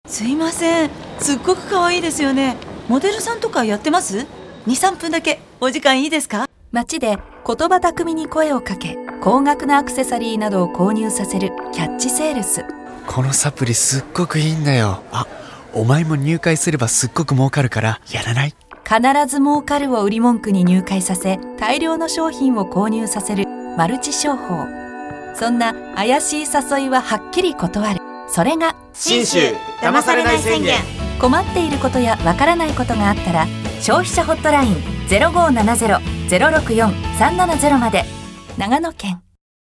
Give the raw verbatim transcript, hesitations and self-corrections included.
すいません、すっごく可愛いですよね。モデルさんとかやってます？ にさん 分だけお時間いいですか？ 街で言葉巧みに声をかけ、高額なアクセサリーなどを購入させるキャッチセールス。 このサプリすっごくいいんだよ。あ、お前も入会すればすっごく儲かるからやらない？ 必ず儲かるを売り文句に入会させ、大量の商品を購入させるマルチ商法。そんな怪しい誘いははっきり断る。それが信州騙されない宣言。 困っていることやわからないことがあったら、消費者ホットライン ゼロごーななゼロ ゼロろくよん さんななゼロまで。長野県